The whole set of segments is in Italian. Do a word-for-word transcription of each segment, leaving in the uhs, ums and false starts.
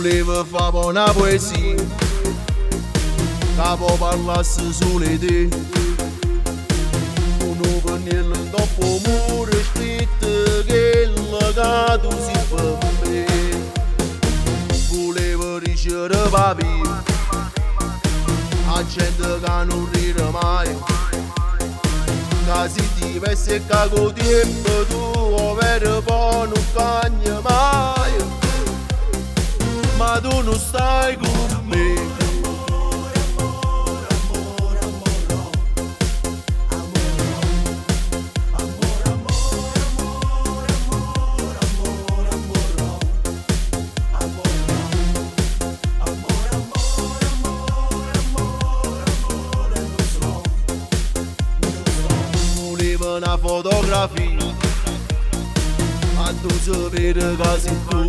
Volevo fare buona poesia che poi parlasse solo di te. Un pennello dopo muro scritto che il legato si fa per me. Volevo ricevere papà a gente che non ride mai, che si dipesse e che con tempo tu vero poi non cagna mai. Ma tu non stai con me. Una fotografia a tu sapere che sei tu,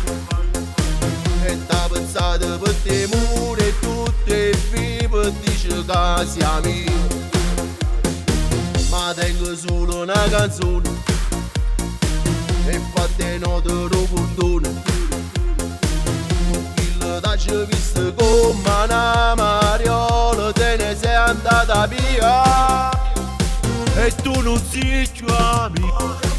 e t'ha pensato per te mura e tutte e vive dice che sia mia. Ma tengo solo una canzone e fatte note opportune, il t'ha visto come una mariola, te ne sei andata via e tu non sei più amico.